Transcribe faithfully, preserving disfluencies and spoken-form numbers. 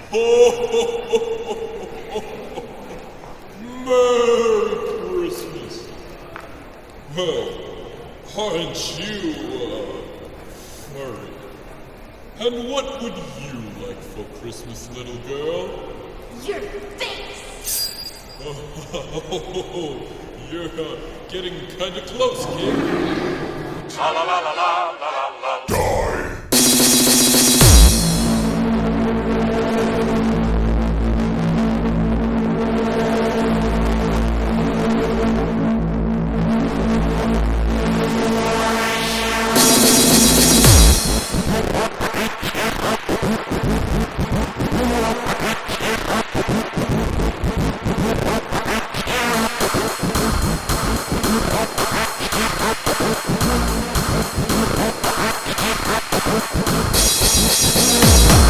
Merry Christmas. Well, aren't you, uh, furry? And what would you like for Christmas, little girl? Your face! Oh, you're uh, getting kinda close, kid. La la la la la la la. Die! Thank